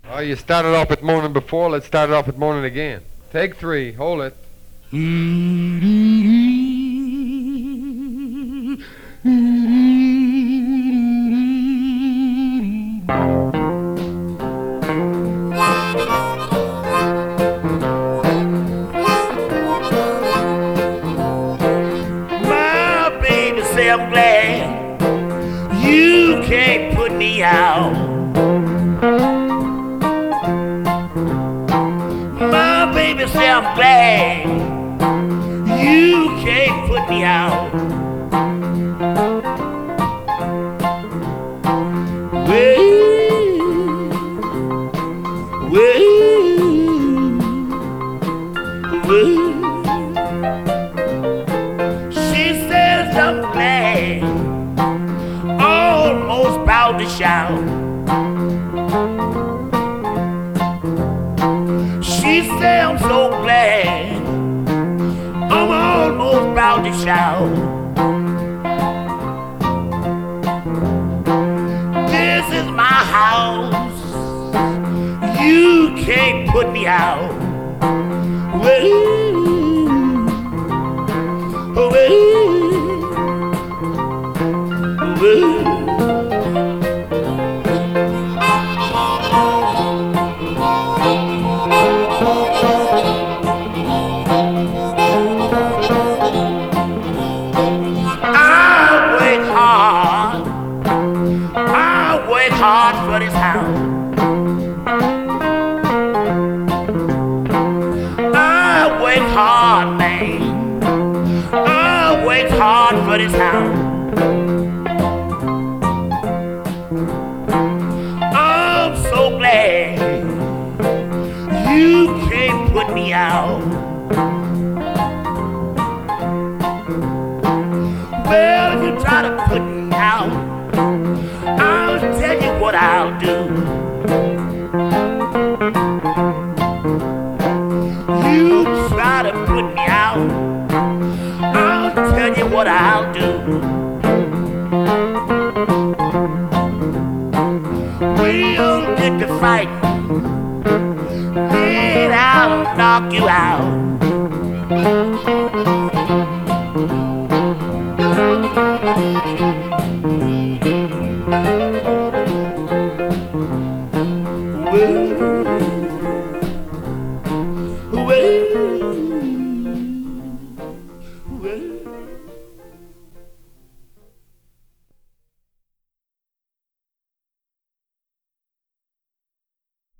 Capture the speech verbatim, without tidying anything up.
Oh, you started off with moaning before. Let's start it off with moaning again. Take three. Hold it. My baby say I'm glad you can't put me out. My baby say I'm glad you can't put me out. Well, well, well. She says I'm glad, almost about to shout. She said I'm so glad, I'm almost about to shout. This is my house, you can't put me out. Well, well, well. Hard for this house. I work hard, man. I work hard for this house. I'm so glad you can't put me out. Well, if you try to put me out, I'll tell you what I'll do. You try to put me out, I'll tell you what I'll do. We'll get to fighting, then I'll knock you out. Well,